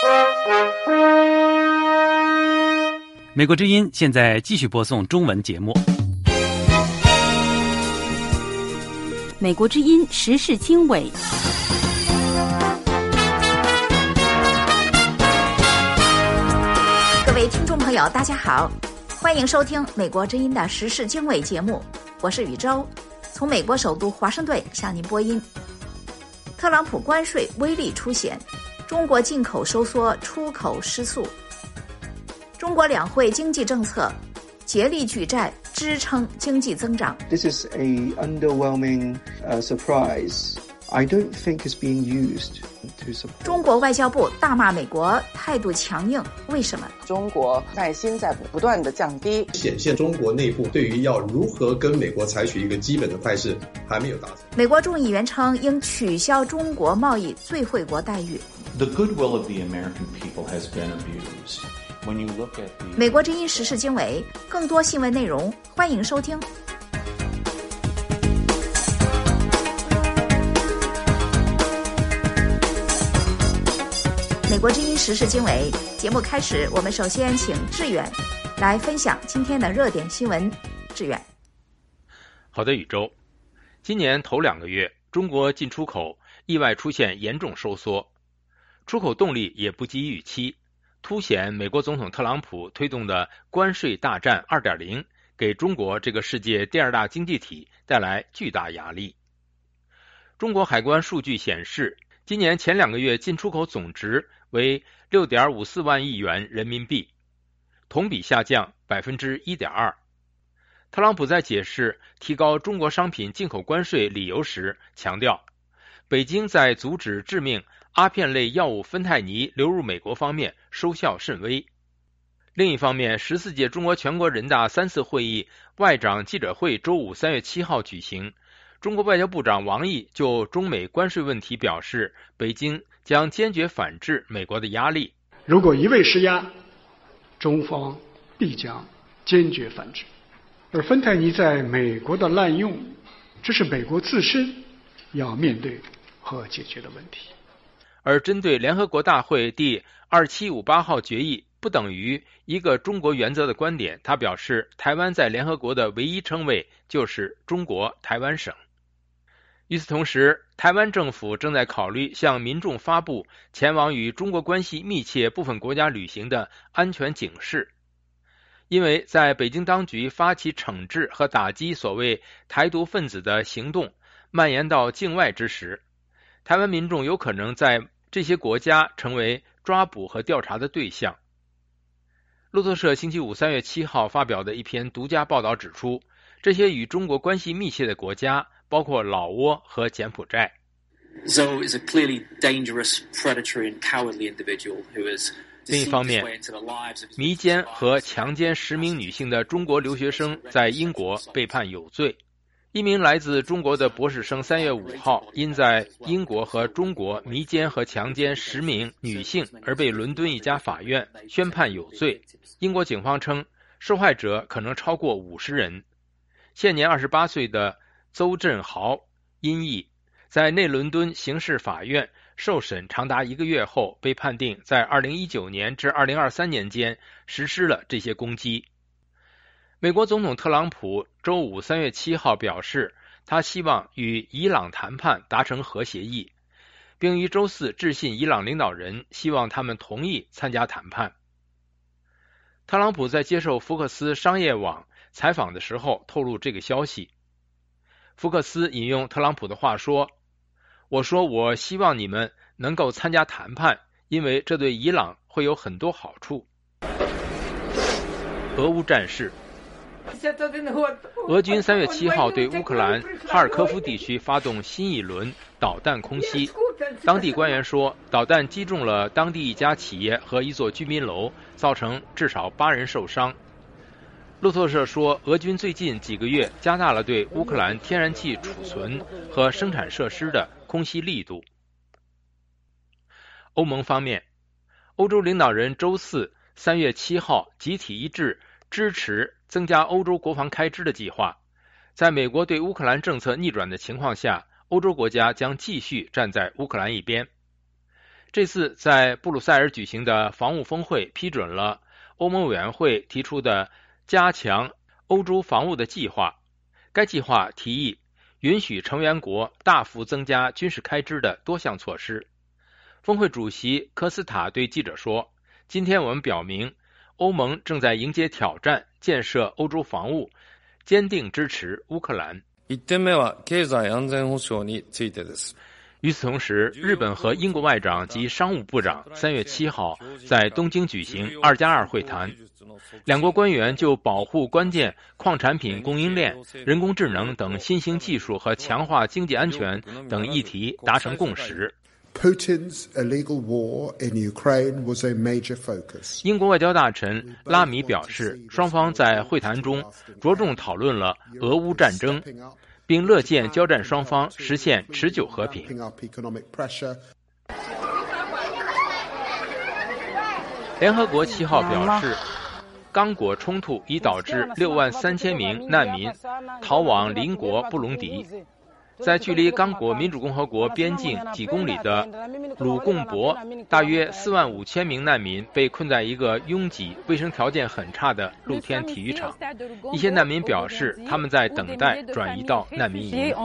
美国之音现在继续播送中文节目。 美国之音时事经纬。 各位听众朋友，大家好，欢迎收听美国之音的时事经纬节目，我是宇宙，从美国首都华盛顿向您播音。特朗普关税威力凸显，中国进口收缩，出口失速。中国两会经济政策竭力举债支撑经济增长。 This is an underwhelming surprise. I don't think it's being used to support. 中国外交部大骂美国态度强硬，为什么？ 中国耐心在不断的降低， 显现中国内部对于要如何跟美国采取一个基本的态势还没有达成。 美国众议员称应取消中国贸易最惠国待遇。 The goodwill of the American people has been abused. When you look at the 美国之音时事经纬，更多新闻内容，欢迎收听。美国之音时事经纬节目开始，我们首先请志远来分享今天的热点新闻。志远， 好的，宇宙。今年头2个月，中国进出口意外出现严重收缩，出口动力也不及预期，凸显美国总统特朗普推动的关税大战 2.0 给中国这个世界第2大经济体带来巨大压力。中国海关数据显示，今年前2个月进出口总值为 6.54 万亿元人民币，同比下降 1.2%。 特朗普在解释提高中国商品进口关税理由时强调，北京在阻止致命阿片类药物芬太尼流入美国方面收效甚微。另一方面，14届中国全国人大3次会议外长记者会周五3月7号举行，中国外交部长王毅就中美关税问题表示，北京将坚决反制美国的压力。 如果一味施压，中方必将坚决反制。而芬太尼在美国的滥用，这是美国自身要面对和解决的问题。 而针对联合国大会第2758号决议不等于一个中国原则的观点，他表示，台湾在联合国的唯一称谓就是中国台湾省。与此同时，台湾政府正在考虑向民众发布前往与中国关系密切部分国家旅行的安全警示。因为在北京当局发起惩治和打击所谓台独分子的行动蔓延到境外之时，台湾民众有可能在这些国家成为抓捕和调查的对象。路透社星期五3月7号发表的一篇独家报道指出，这些与中国关系密切的国家包括老挝和柬埔寨。 Zoe is a clearly dangerous, predatory and cowardly individual who is 另一方面，迷奸和强奸10名女性的中国留学生在英国被判有罪。一名来自中国的博士生3月5号因在英国和中国迷奸和强奸10名女性而被伦敦一家法院宣判有罪。英国警方称，受害者可能超过50人。现年28岁的邹振豪因役在内伦敦刑事法院受审长达1个月后，被判定在2019年至2023年间实施了这些攻击。美国总统特朗普周五3月7号表示，他希望与伊朗谈判达成核协议，并于周四致信伊朗领导人，希望他们同意参加谈判。特朗普在接受福克斯商业网采访的时候透露这个消息。福克斯引用特朗普的话说，我说我希望你们能够参加谈判，因为这对伊朗会有很多好处。俄乌战事，俄军3月7号对乌克兰哈尔科夫地区发动新一轮导弹空袭，当地官员说，导弹击中了当地一家企业和一座居民楼，造成至少8人受伤。路透社说，俄军最近几个月加大了对乌克兰天然气储存和生产设施的空袭力度。欧盟方面，欧洲领导人周四3月7号集体一致支持增加欧洲国防开支的计划。在美国对乌克兰政策逆转的情况下，欧洲国家将继续站在乌克兰一边。 这次在布鲁塞尔举行的防务峰会批准了欧盟委员会提出的加强欧洲防务的计划。该计划提议允许成员国大幅增加军事开支的多项措施。峰会主席科斯塔对记者说，今天我们表明欧盟正在迎接挑战，建设欧洲防务，坚定支持乌克兰。 1点目は経済安全保障についてです。 与此同时，日本和英国外长及商务部长3月7号在东京举行2+2会谈，两国官员就保护关键矿产品供应链、人工智能等新兴技术和强化经济安全等议题达成共识。 Putin's illegal war in Ukraine was a major focus. 英国外交大臣拉米表示，双方在会谈中着重讨论了俄乌战争，并乐见交战双方实现持久和平。联合国7号表示，刚果冲突已导致63000名难民逃往邻国布隆迪。在距离刚果民主共和国边境几公里的鲁贡博，大约45000名难民被困在一个拥挤、卫生条件很差的露天体育场。一些难民表示，他们在等待转移到难民营。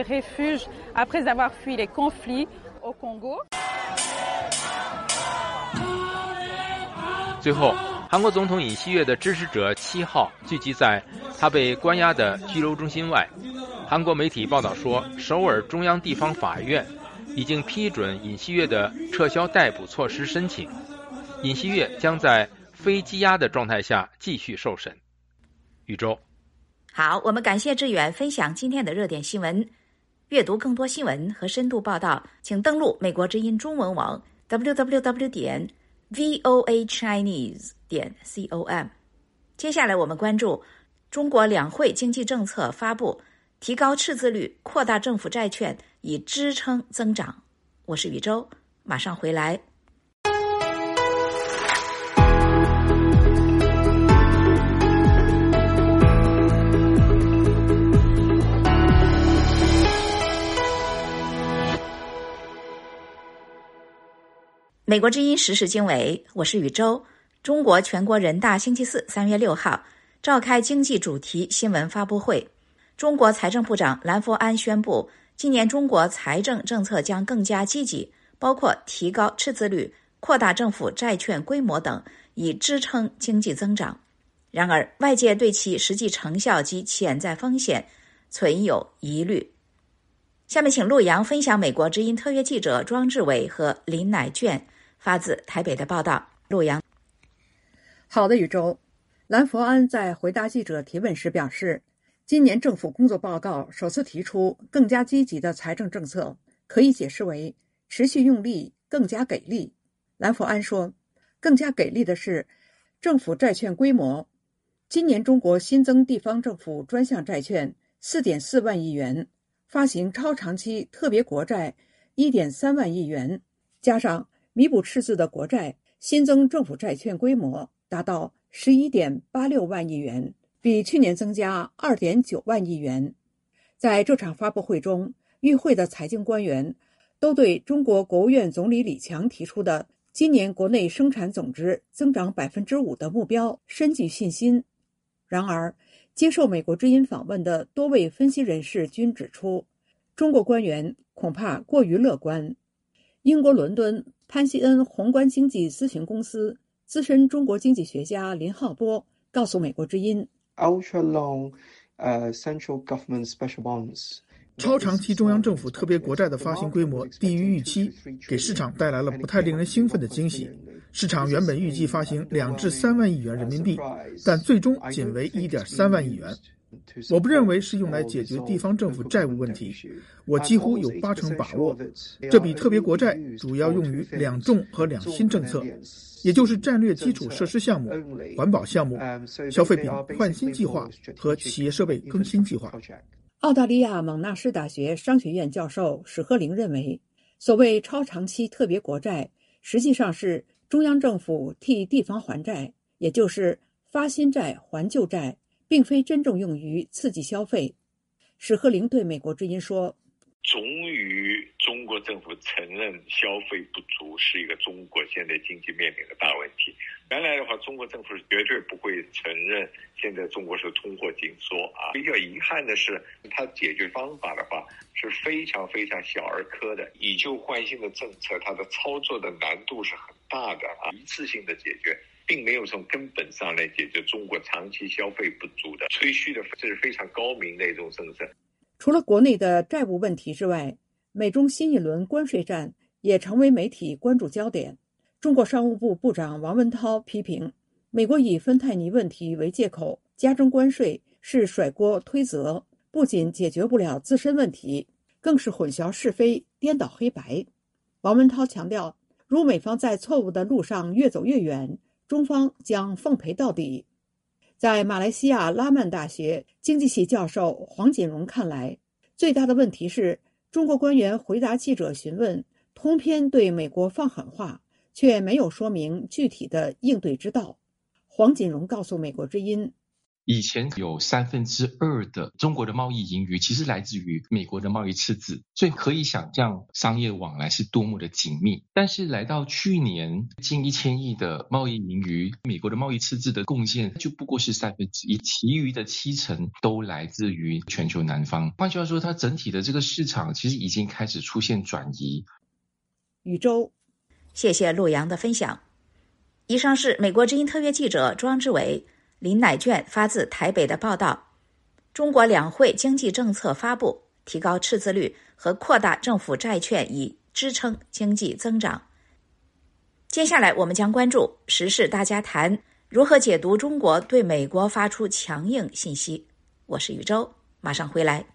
最后，韩国总统尹锡悦的支持者7号聚集在他被关押的拘留中心外。韩国媒体报道说，首尔中央地方法院已经批准尹锡悦的撤销逮捕措施申请，尹锡悦将在非羁押的状态下继续受审。宇宙， 好，我们感谢志远分享今天的热点新闻。阅读更多新闻和深度报道，请登录美国之音中文网 www.voachinese.com。接下来我们关注中国两会经济政策发布，提高赤字率，扩大政府债券以支撑增长。我是宇宙，马上回来。美国之音时事经纬，我是宇宙。中国全国人大星期四3月6号召开经济主题新闻发布会。中国财政部长蓝佛安宣布，今年中国财政政策将更加积极，包括提高赤字率、扩大政府债券规模等，以支撑经济增长。然而，外界对其实际成效及潜在风险存有疑虑。下面请陆阳分享美国之音特约记者庄志伟和林乃卷发自台北的报道。陆阳。 好的，宇宙。蓝佛安在回答记者提问时表示，今年政府工作报告首次提出更加积极的财政政策，可以解释为持续用力，更加给力。蓝佛安说，更加给力的是政府债券规模。今年中国新增地方政府专项债券 4.4 万亿元，发行超长期特别国债 1.3 万亿元，加上弥补赤字的国债，新增政府债券规模达到 11.86 万亿元，比去年增加 2.9 万亿元。在这场发布会中，与会的财经官员都对中国国务院总理李强提出的今年国内生产总值增长 5% 的目标深具信心。然而，接受美国之音访问的多位分析人士均指出，中国官员恐怕过于乐观。英国伦敦潘希恩宏观经济咨询公司资深中国经济学家林浩波告诉美国之音， Ultra-long central government special bonds 超长期中央政府特别国债的发行规模低于预期，给市场带来了不太令人兴奋的惊喜。市场原本预计发行2至3万亿元人民币，但最终仅为 1.3 万亿元。我不认为是用来解决地方政府债务问题，我几乎有80%把握，这笔特别国债主要用于2重和2新政策，也就是战略基础设施项目、环保项目、消费品换新计划和企业设备更新计划。 澳大利亚蒙纳士大学商学院教授史鹤龄认为，所谓超长期特别国债实际上是中央政府替地方还债，也就是发新债还旧债，并非真正用于刺激消费。史鹤龄对美国之音说， 总与中国政府承认消费不足是一个中国现在经济面临的大问题。原来的话，中国政府绝对不会承认现在中国是通货紧缩啊。比较遗憾的是，它解决方法的话是非常非常小儿科的，以旧换新的政策，它的操作的难度是很大的啊，一次性的解决，并没有从根本上来解决中国长期消费不足的吹嘘的，这是非常高明的一种政策。 除了国内的债务问题之外，美中新一轮关税战也成为媒体关注焦点。中国商务部部长王文涛批评，美国以芬太尼问题为借口加征关税是甩锅推责，不仅解决不了自身问题，更是混淆是非、颠倒黑白。王文涛强调，如美方在错误的路上越走越远，中方将奉陪到底。在马来西亚拉曼大学经济系教授黄锦荣看来，最大的问题是中国官员回答记者询问，通篇对美国放狠话，却没有说明具体的应对之道。黄锦荣告诉美国之音， 以前有2/3的中国的贸易盈余其实来自于美国的贸易赤字，所以可以想象商业往来是多么的紧密。但是来到去年近1000亿的贸易盈余，美国的贸易赤字的贡献就不过是1/3，其余的70%都来自于全球南方。换句话说，它整体的这个市场其实已经开始出现转移。 宇宙， 谢谢陆阳的分享。以上是美国之音特约记者庄志伟、林乃卷发自台北的报道。中国两会经济政策发布，提高赤字率和扩大政府债券以支撑经济增长。接下来我们将关注时事大家谈，如何解读中国对美国发出强硬信息。我是宇宙，马上回来。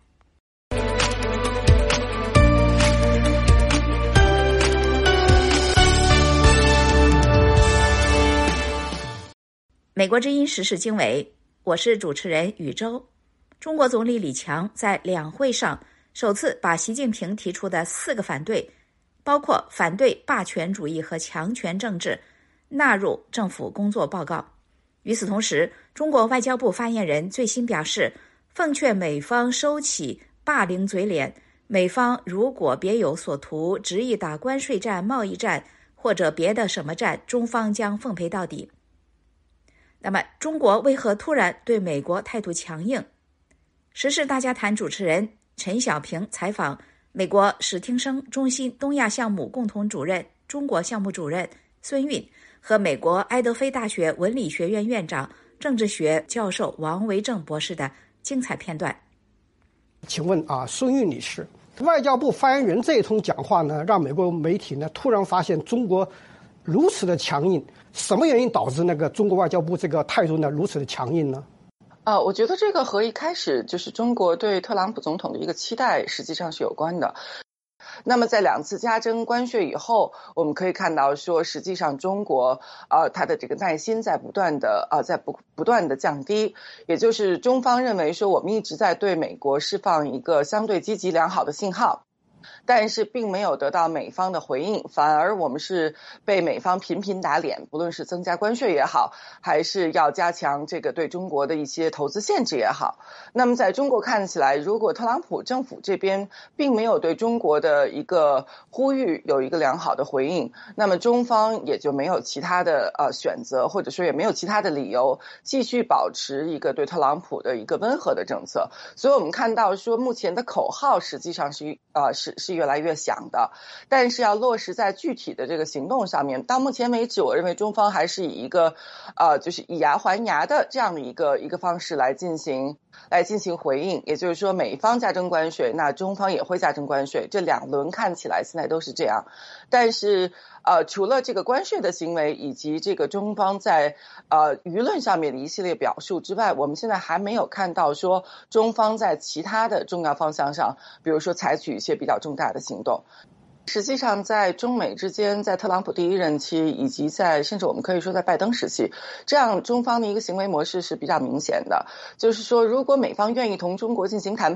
美国之音时事经纬，我是主持人宇宙。中国总理李强在两会上首次把习近平提出的4个反对，包括反对霸权主义和强权政治，纳入政府工作报告。与此同时，中国外交部发言人最新表示，奉劝美方收起霸凌嘴脸，美方如果别有所图，执意打关税战、贸易战或者别的什么战，中方将奉陪到底。那么，中国为何突然对美国态度强硬？时事大家谈主持人陈小平采访美国史汀生中心东亚项目共同主任、中国项目主任孙运和美国埃德菲大学文理学院院长、政治学教授王维正博士的精彩片段。 请问孙运女士，外交部发言人这一通讲话呢，让美国媒体呢突然发现中国如此的强硬，什么原因导致那个中国外交部这个态度呢如此的强硬呢？ 我觉得这个和一开始就是中国对特朗普总统的一个期待实际上是有关的。那么在2次加征关税以后，我们可以看到说，实际上中国它的这个耐心在不断的降低，也就是中方认为说我们一直在对美国释放一个相对积极良好的信号。但是并没有得到美方的回应，反而我们是被美方频频打脸，不论是增加关税也好，还是要加强这个对中国的一些投资限制也好。那么在中国看起来，如果特朗普政府这边并没有对中国的一个呼吁有一个良好的回应，那么中方也就没有其他的选择，或者说也没有其他的理由继续保持一个对特朗普的一个温和的政策。所以我们看到说，目前的口号实际上是越来越响的，但是要落实在具体的这个行动上面，到目前为止，我认为中方还是以一个就是以牙还牙的这样的一个方式来进行回应，也就是说，美方加征关税，那中方也会加征关税，这2轮看起来现在都是这样。但是除了这个关税的行为以及这个中方在舆论上面的一系列表述之外，我们现在还没有看到说中方在其他的重要方向上，比如说采取一些比较重大的行动。实际上在中美之间，在特朗普第1任期以及甚至我们可以说在拜登时期，这样中方的一个行为模式是比较明显的，就是说如果美方愿意同中国进行谈判，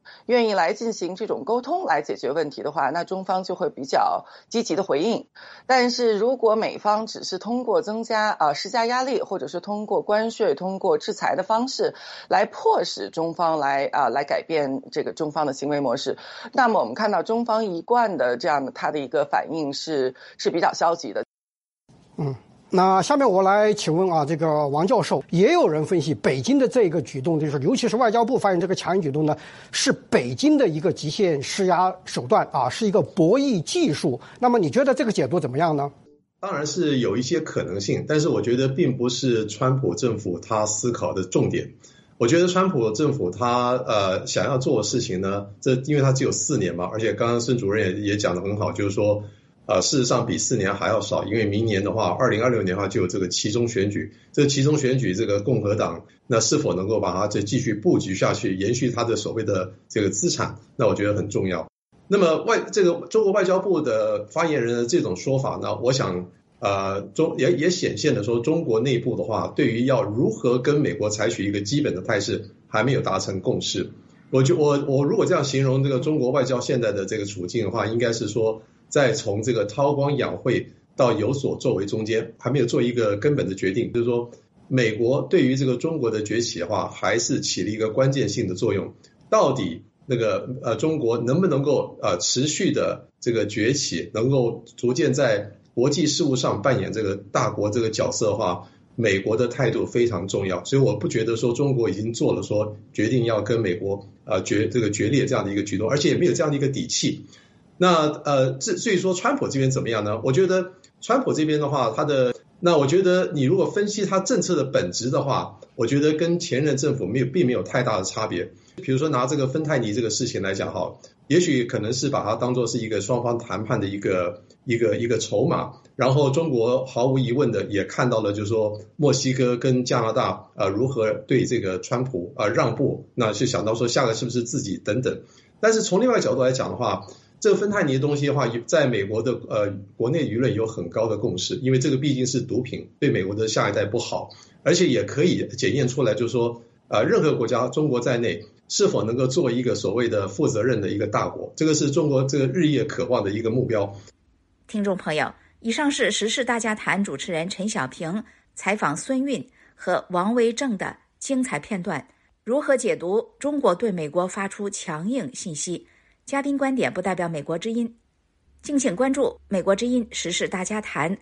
愿意来进行这种沟通来解决问题的话，那中方就会比较积极的回应。但是如果美方只是通过施加压力，或者是通过关税、通过制裁的方式来迫使中方来改变这个中方的行为模式，那么我们看到中方一贯的这样的他的一个反应是比较消极的。 那下面我来请问这个王教授，也有人分析北京的这个举动，就是尤其是外交部发言这个强硬举动呢，是北京的一个极限施压手段是一个博弈技术。那么你觉得这个解读怎么样呢？ 当然是有一些可能性，但是我觉得并不是川普政府他思考的重点。我觉得川普政府他想要做的事情呢，因为他只有4年嘛，而且刚刚孙主任也讲得很好，就是说事实上比4年还要少，因为明年的话2026年的话就有这个期中选举，这个期中选举这个共和党那是否能够把它继续布局下去，延续他的所谓的这个资产，那我觉得很重要。那么这个中国外交部的发言人的这种说法呢，我想也显现了说中国内部的话，对于要如何跟美国采取一个基本的态势还没有达成共识。我如果这样形容这个中国外交现在的这个处境的话，应该是说在从这个韬光养晦到有所作为中间还没有做一个根本的决定，就是说美国对于这个中国的崛起的话还是起了一个关键性的作用，到底那个中国能不能够持续的这个崛起，能够逐渐在国际事务上扮演这个大国这个角色的话，美国的态度非常重要。所以我不觉得说中国已经做了说决定要跟美国决裂这样的一个举动，而且也没有这样的一个底气。那至于说川普这边怎么样呢？我觉得川普这边的话，那我觉得你如果分析他政策的本质的话，我觉得跟前任政府并没有太大的差别。比如说拿这个芬太尼这个事情来讲哈，也许可能是把它当作是一个双方谈判的一个筹码，然后中国毫无疑问的也看到了，就是说墨西哥跟加拿大如何对这个川普让步，那是想到说下个是不是自己等等。但是从另外一个角度来讲的话，这个芬太尼的东西的话，在美国的国内舆论有很高的共识，因为这个毕竟是毒品，对美国的下一代不好，而且也可以检验出来，就是说任何国家，中国在内，是否能够做一个所谓的负责任的一个大国，这个是中国这个日夜渴望的一个目标。 听众朋友，以上是时事大家谈主持人陈小平采访孙运和王维正的精彩片段。如何解读中国对美国发出强硬信息？嘉宾观点不代表美国之音。敬请关注美国之音时事大家谈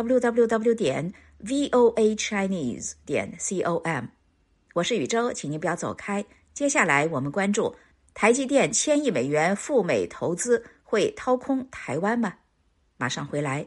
www.voachinese.com。 我是宇宙，请您不要走开。接下来我们关注台积电1000亿美元赴美投资会掏空台湾吗？马上回来。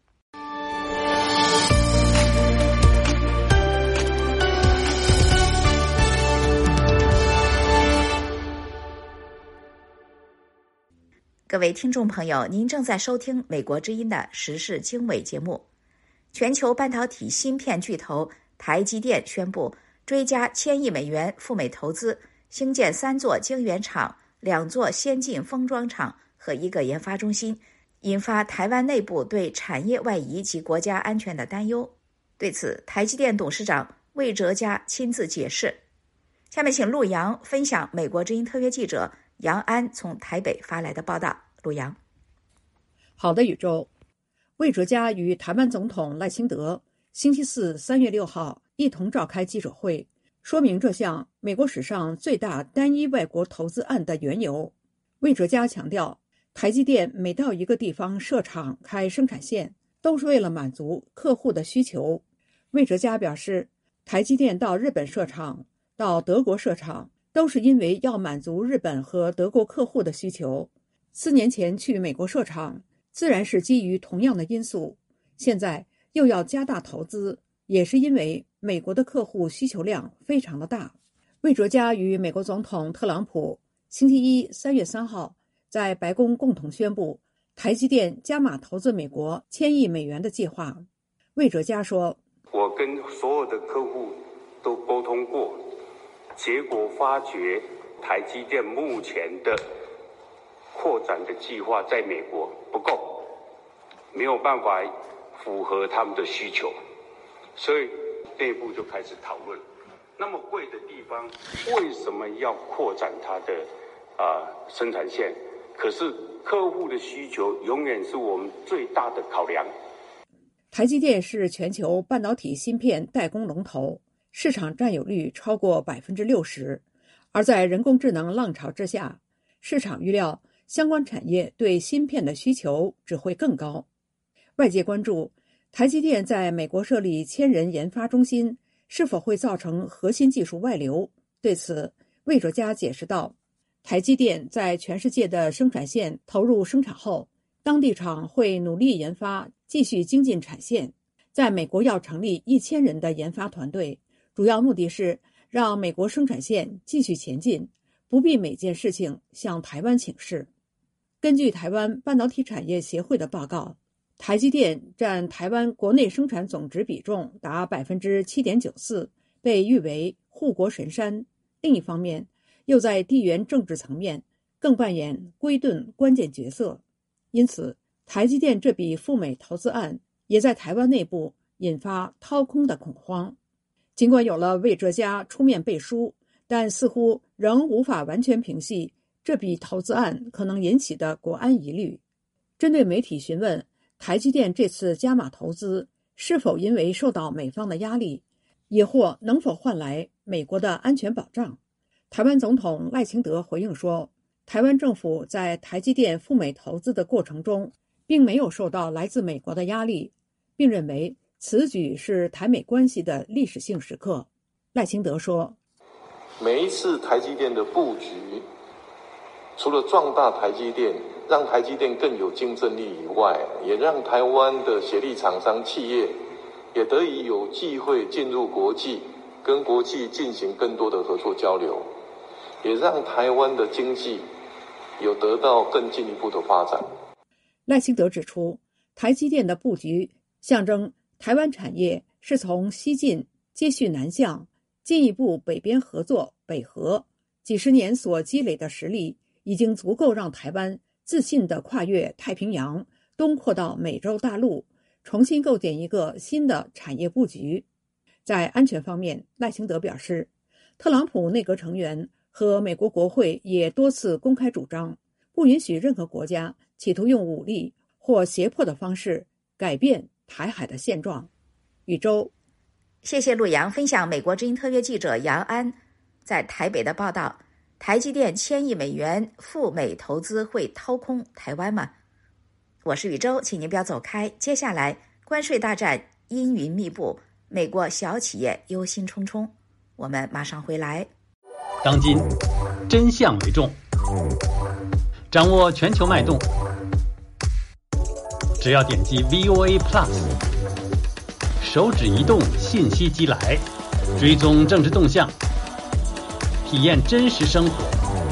各位听众朋友，您正在收听美国之音的时事经纬节目。全球半导体芯片巨头台积电宣布追加1000亿美元赴美投资，兴建3座晶圆厂、2座先进封装厂和1个研发中心，引发台湾内部对产业外移及国家安全的担忧。对此，台积电董事长魏哲嘉亲自解释。下面请陆洋分享美国之音特约记者杨安从台北发来的报道。陆洋。 好的，宇宙。魏哲嘉与台湾总统赖清德星期四3月6号一同召开记者会，说明这项美国史上最大单一外国投资案的缘由。魏哲嘉强调，台积电每到一个地方设厂开生产线，都是为了满足客户的需求。魏哲嘉表示，台积电到日本设厂、到德国设厂，都是因为要满足日本和德国客户的需求。4年前去美国设厂，自然是基于同样的因素，现在又要加大投资，也是因为美国的客户需求量非常的大。魏哲嘉与美国总统特朗普星期一3月3号在白宫共同宣布台积电加码投资美国1000亿美元的计划。魏哲嘉说， 我跟所有的客户都沟通过，结果发觉台积电目前的扩展的计划在美国不够，没有办法符合他们的需求，所以内部就开始讨论，那么贵的地方为什么要扩展它的生产线，可是客户的需求永远是我们最大的考量。 台积电是全球半导体芯片代工龙头，市场占有率超过 60%， 而在人工智能浪潮之下，市场预料相关产业对芯片的需求只会更高。外界关注台积电在美国设立1000人研发中心是否会造成核心技术外流。对此，魏哲嘉解释道，台积电在全世界的生产线投入生产后，当地厂会努力研发，继续精进产线。在美国要成立1000人的研发团队，主要目的是让美国生产线继续前进，不必每件事情向台湾请示。根据台湾半导体产业协会的报告，台积电占台湾国内生产总值比重达 7.94%， 被誉为护国神山。另一方面，又在地缘政治层面更扮演归盾关键角色。因此，台积电这笔赴美投资案也在台湾内部引发掏空的恐慌。尽管有了魏哲嘉出面背书，但似乎仍无法完全平息这笔投资案可能引起的国安疑虑。针对媒体询问台积电这次加码投资是否因为受到美方的压力，也或能否换来美国的安全保障，台湾总统赖清德回应说，台湾政府在台积电赴美投资的过程中并没有受到来自美国的压力，并认为此举是台美关系的历史性时刻。赖清德说， 每一次台积电的布局，除了壮大台积电，让台积电更有竞争力以外，也让台湾的协力厂商企业也得以有机会进入国际，跟国际进行更多的合作交流，也让台湾的经济有得到更进一步的发展。 赖清德指出，台积电的布局象征台湾产业是从西进接续南向，进一步北边合作北合，几十年所积累的实力已经足够让台湾自信地跨越太平洋，东扩到美洲大陆，重新构建一个新的产业布局。在安全方面，赖清德表示，特朗普内阁成员和美国国会也多次公开主张，不允许任何国家企图用武力或胁迫的方式改变台海的现状。宇宙， 谢谢陆洋分享美国之音特约记者杨安在台北的报道。台积电1000亿美元赴美投资会掏空台湾吗？我是宇宙，请您不要走开。接下来，关税大战阴云密布，美国小企业忧心忡忡。我们马上回来。 当今真相为重，掌握全球脉动，只要点击 VOA Plus， 手指移动，信息即来，追踪政治动向，体验真实生活，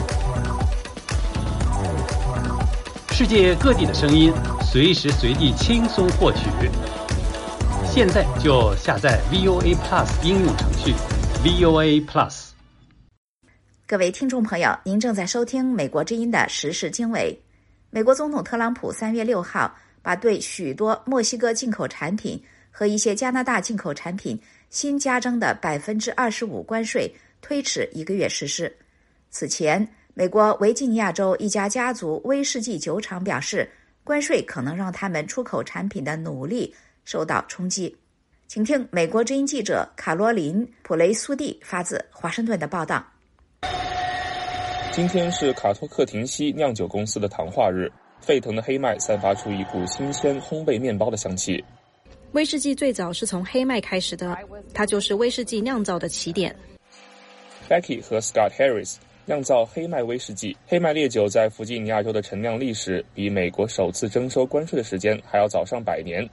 世界各地的声音，随时随地轻松获取。现在就下载 VOA Plus 应用程序 VOA Plus。 各位听众朋友，您正在收听美国之音的时事经纬。美国总统特朗普3月6号把对许多墨西哥进口产品和一些加拿大进口产品新加征的 25% 关税推迟1个月实施。此前，美国维吉尼亚州一家家族威士忌酒厂表示，关税可能让他们出口产品的努力受到冲击。请听美国之音记者卡罗琳·普雷苏蒂发自华盛顿的报道。 今天是卡托克廷西酿酒公司的谈话日，沸腾的黑麦散发出一股新鲜烘焙面包的香气。 威士忌最早是从黑麦开始的，它就是威士忌酿造的起点。 Becky 和 Scott Harris 酿造黑麦威士忌。黑麦烈酒在弗吉尼亚州的陈酿历史比美国首次征收关税的时间还要早上100年。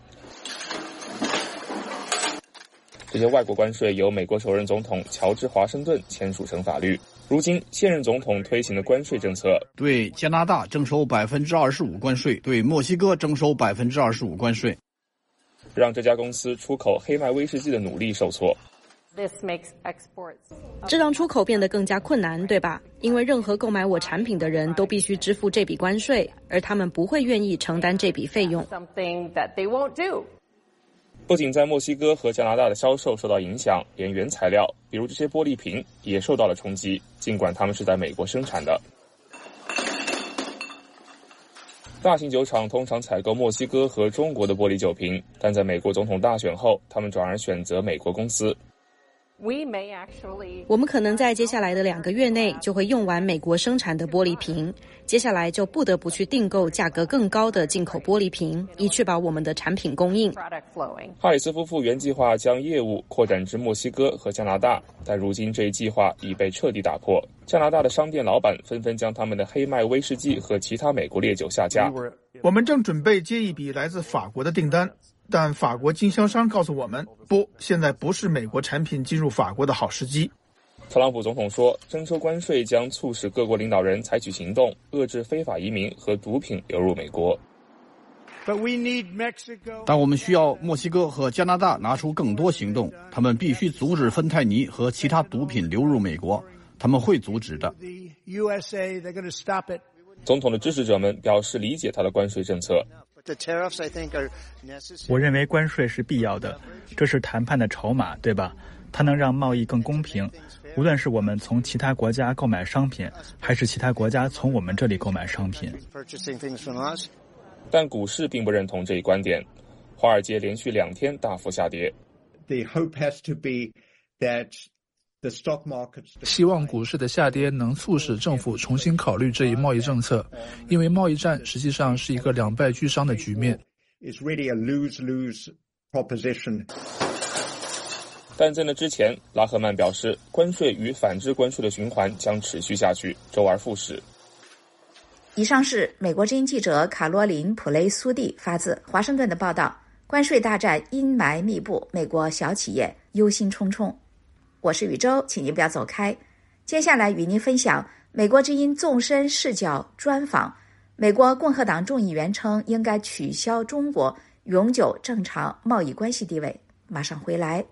这些外国关税由美国首任总统乔治·华盛顿签署成法律。如今，现任总统推行的关税政策， 对加拿大征收 25% 关税，对墨西哥征收 25% 关税， 让这家公司出口黑麦威士忌的努力受挫。 这让出口变得更加困难，对吧？因为任何购买我产品的人都必须支付这笔关税，而他们不会愿意承担这笔费用。 不仅在墨西哥和加拿大的销售受到影响，连原材料，比如这些玻璃瓶，也受到了冲击，尽管它们是在美国生产的。 大型酒厂通常采购墨西哥和中国的玻璃酒瓶，但在美国总统大选后，他们转而选择美国公司。 我们可能在接下来的2个月内就会用完美国生产的玻璃瓶，接下来就不得不去订购价格更高的进口玻璃瓶，以确保我们的产品供应。 哈里斯夫妇原计划将业务扩展至墨西哥和加拿大，但如今这一计划已被彻底打破。加拿大的商店老板纷纷将他们的黑麦威士忌和其他美国烈酒下架。 我们正准备接一笔来自法国的订单，但法国经销商告诉我们，不，现在不是美国产品进入法国的好时机。 特朗普总统说，征收关税将促使各国领导人采取行动，遏制非法移民和毒品流入美国。 但我们需要墨西哥和加拿大拿出更多行动，他们必须阻止芬太尼和其他毒品流入美国，他们会阻止的。 总统的支持者们表示理解他的关税政策。 我认为关税是必要的，这是谈判的筹码，对吧？它能让贸易更公平，无论是我们从其他国家购买商品，还是其他国家从我们这里购买商品。 但股市并不认同这一观点，华尔街连续2天大幅下跌。 希望股市的下跌能促使政府重新考虑这一贸易政策，因为贸易战实际上是一个两败俱伤的局面。 但在那之前，拉赫曼表示，关税与反制关税的循环将持续下去，周而复始。 以上是美国之音记者卡罗琳·普雷苏蒂发自华盛顿的报道。关税大战阴霾密布，美国小企业忧心忡忡。我是宇宙，请您不要走开。接下来与您分享美国之音纵深视角专访。美国共和党众议员称应该取消中国永久正常贸易关系地位。马上回来。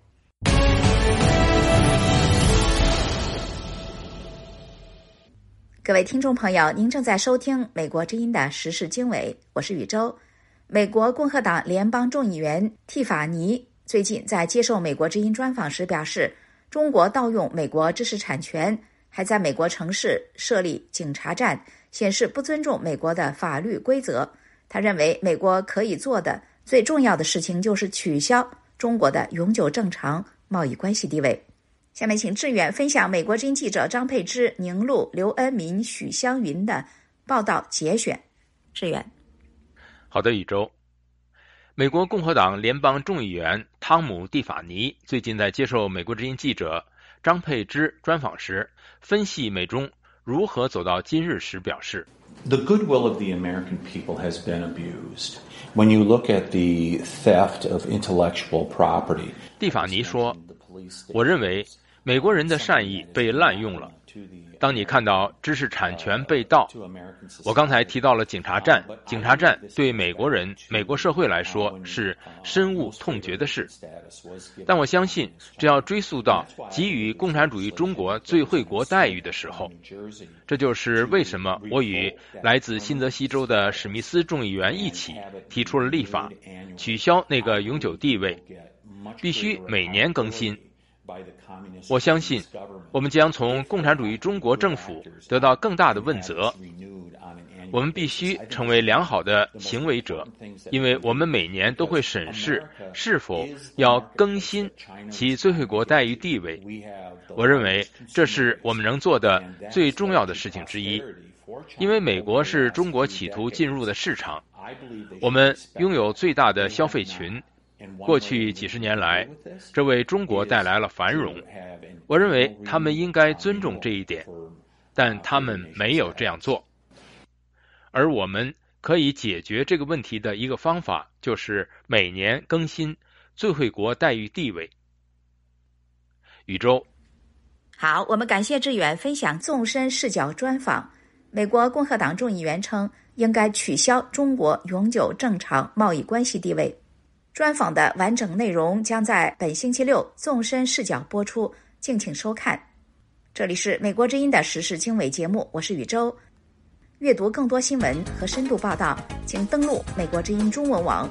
各位听众朋友，您正在收听美国之音的时事经纬，我是宇宙。美国共和党联邦众议员蒂法尼最近在接受美国之音专访时表示，中国盗用美国知识产权，还在美国城市设立警察站，显示不尊重美国的法律规则。他认为美国可以做的最重要的事情就是取消中国的永久正常贸易关系地位。下面请志远分享美国之音记者张佩芝、宁路、刘恩民、许湘云的报道节选。志远。 好的，宇宙。美国共和党联邦众议员汤姆·蒂法尼最近在接受美国之音记者张佩芝专访时，分析美中如何走到今日时表示 The goodwill of the American people has been abused. When you look at the theft of intellectual property. 蒂法尼说，我认为美国人的善意被滥用了。当你看到知识产权被盗，我刚才提到了警察站，警察站对美国人、美国社会来说是深恶痛绝的事。但我相信，只要追溯到给予共产主义中国最惠国待遇的时候，这就是为什么我与来自新泽西州的史密斯众议员一起提出了立法，取消那个永久地位，必须每年更新。我相信我们将从共产主义中国政府得到更大的问责。我们必须成为良好的行为者，因为我们每年都会审视是否要更新其最惠国待遇地位。我认为这是我们能做的最重要的事情之一，因为美国是中国企图进入的市场，我们拥有最大的消费群。过去几十年来，这为中国带来了繁荣。我认为他们应该尊重这一点，但他们没有这样做。而我们可以解决这个问题的一个方法，就是每年更新最惠国待遇地位。宇宙。 好，我们感谢志远分享纵深视角专访。美国共和党众议员称应该取消中国永久正常贸易关系地位。专访的完整内容将在本星期六纵深视角播出，敬请收看。这里是美国之音的时事经纬节目，我是宇宙。阅读更多新闻和深度报道，请登录美国之音中文网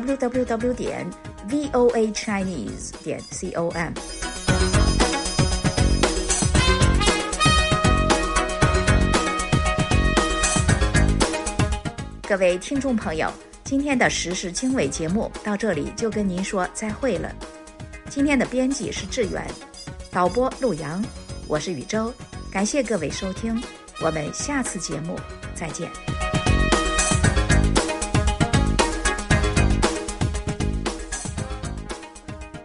www.voachinese.com。 各位听众朋友，今天的时事经纬节目到这里就跟您说再会了。今天的编辑是志远，导播陆阳，我是宇宙，感谢各位收听，我们下次节目再见。